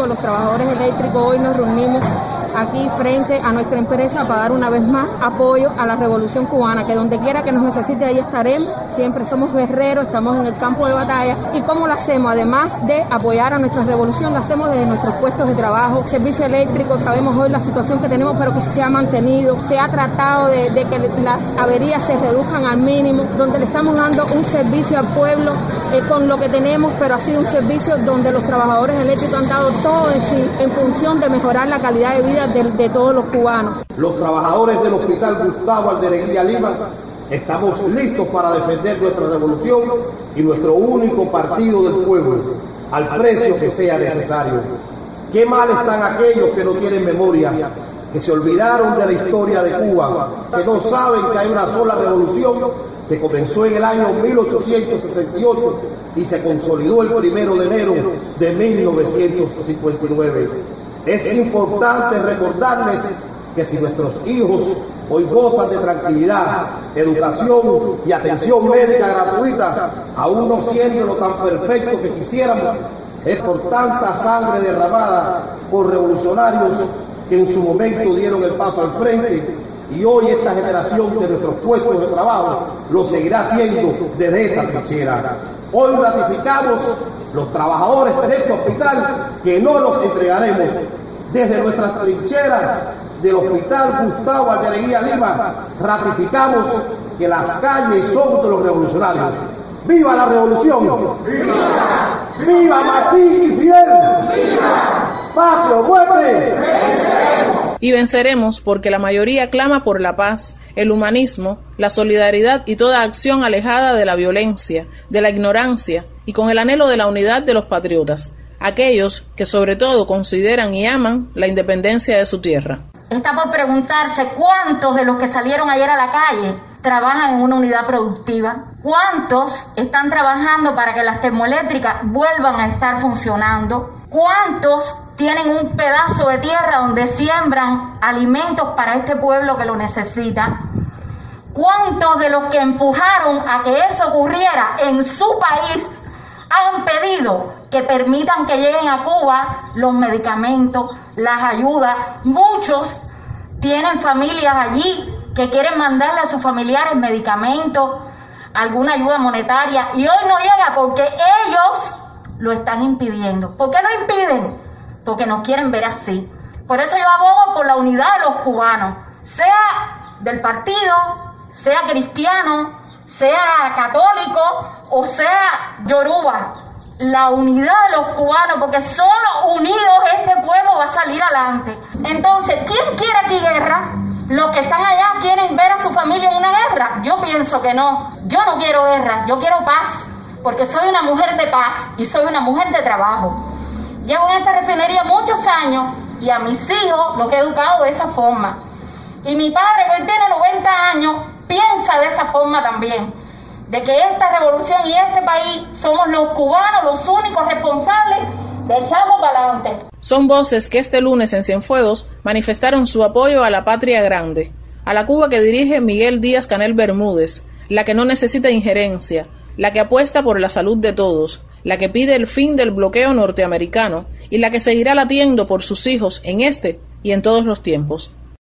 todos los trabajadores eléctricos hoy nos reunimos aquí frente a nuestra empresa para dar una vez más apoyo a la Revolución Cubana, que donde quiera que nos necesite ahí estaremos, siempre somos guerreros, estamos en el campo de batalla. ¿Y cómo lo hacemos? Además de apoyar a nuestra revolución, lo hacemos desde nuestros puestos de trabajo, servicio eléctrico, sabemos hoy la situación que tenemos, pero que se ha mantenido, se ha tratado de que las averías se reduzcan al mínimo, donde le estamos dando un servicio al pueblo con lo que tenemos, pero ha sido un servicio donde los trabajadores eléctricos han dado todo de sí en función de mejorar la calidad de vida de todos los cubanos. Los trabajadores del Hospital Gustavo Aldereguía Lima estamos listos para defender nuestra revolución y nuestro único partido del pueblo, al precio que sea necesario. Qué mal están aquellos que no tienen memoria, que se olvidaron de la historia de Cuba, que no saben que hay una sola revolución que comenzó en el año 1868 y se consolidó el 1 de enero de 1959. Es importante recordarles que si nuestros hijos hoy gozan de tranquilidad, educación y atención médica gratuita, aún no siendo lo tan perfecto que quisiéramos, es por tanta sangre derramada por revolucionarios que en su momento dieron el paso al frente, y hoy esta generación de nuestros puestos de trabajo lo seguirá haciendo desde esta trinchera. Hoy ratificamos los trabajadores de este hospital que no los entregaremos. Desde nuestra trinchera del Hospital Gustavo Aldereguía Lima ratificamos que las calles son de los revolucionarios. ¡Viva la revolución! ¡Viva! ¡Viva Martín y Fidel! ¡Viva! ¡Patria, muerte! Y venceremos porque la mayoría clama por la paz, el humanismo, la solidaridad y toda acción alejada de la violencia, de la ignorancia y con el anhelo de la unidad de los patriotas, aquellos que sobre todo consideran y aman la independencia de su tierra. Está por preguntarse cuántos de los que salieron ayer a la calle trabajan en una unidad productiva, cuántos están trabajando para que las termoeléctricas vuelvan a estar funcionando, cuántos tienen un pedazo de tierra donde siembran alimentos para este pueblo que lo necesita, cuántos de los que empujaron a que eso ocurriera en su país han pedido que permitan que lleguen a Cuba los medicamentos, las ayudas. Muchos tienen familias allí que quieren mandarle a sus familiares medicamentos, alguna ayuda monetaria, y hoy no llega porque ellos lo están impidiendo. ¿Por qué lo impiden? Porque nos quieren ver así. Por eso yo abogo por la unidad de los cubanos, sea del partido, sea cristiano, sea católico o sea yoruba. La unidad de los cubanos, porque solo unidos este pueblo va a salir adelante. Entonces, ¿quién quiere aquí guerra? Los que están allá quieren ver a su familia en una guerra. Yo pienso que no. Yo no quiero guerra, yo quiero paz, porque soy una mujer de paz y soy una mujer de trabajo. Llevo en esta refinería muchos años y a mis hijos los he educado de esa forma. Y mi padre, que hoy tiene 90 años, piensa de esa forma también, de que esta revolución y este país somos los cubanos los únicos responsables de echarlo para adelante. Son voces que este lunes en Cienfuegos manifestaron su apoyo a la patria grande, a la Cuba que dirige Miguel Díaz-Canel Bermúdez, la que no necesita injerencia, la que apuesta por la salud de todos, la que pide el fin del bloqueo norteamericano y la que seguirá latiendo por sus hijos en este y en todos los tiempos.